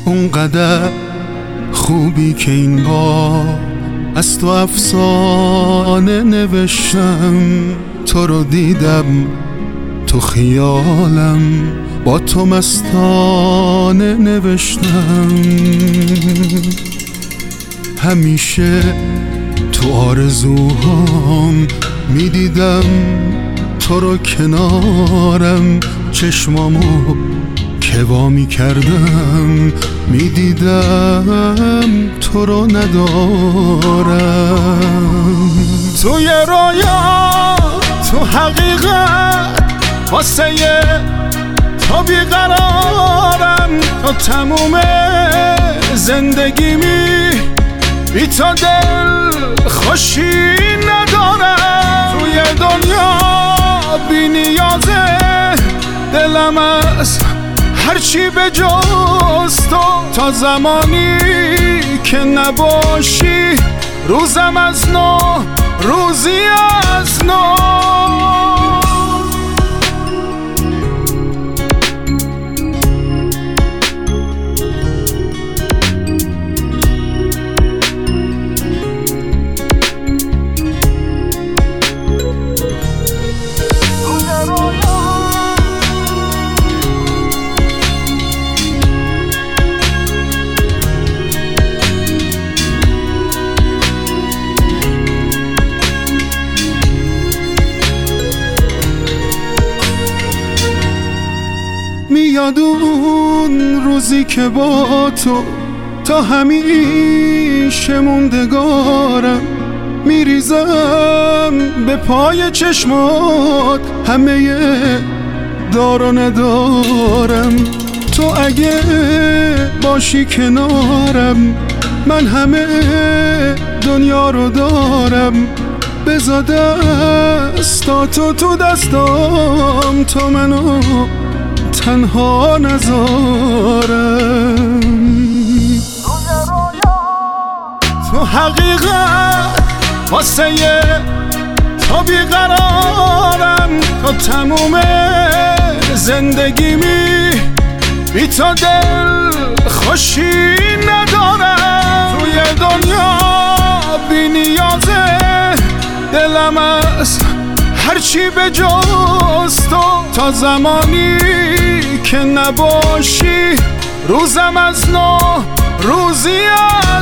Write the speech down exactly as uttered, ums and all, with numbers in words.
اونقدر خوبی که این بار از تو افسانه نوشتم. تو رو دیدم تو خیالم، با تو مستانه نوشتم. همیشه تو آرزوهام میدیدم تو رو کنارم، چشمامو که وا میکردم میدیدم تو رو ندارم. توی رویا تو حقیقت واسه تو بیقرارم، تا تموم زندگیمی بی تو دل خوشی ندارم. توی دنیا بی نیازه دلم از هرچی به جز تو، تا زمانی که نباشی روزم از نو روزی از نو. میاد اون روزی که با تو تا همیشه موندگارم، میریزم به پای چشمات همه دار و ندارم. تو اگه باشی کنارم من همه دنیا رو دارم. بذار دستاتو تو دستام تا منو تنها نذارم. تو حقیقت واسه تو بیقرارم، تا تموم زندگیمی بی تو دل خوشی ندارم. توی دنیا بی نیازه دلم از هرچی به جز تو، تا زمانی که نباشی روزم از نو روزی از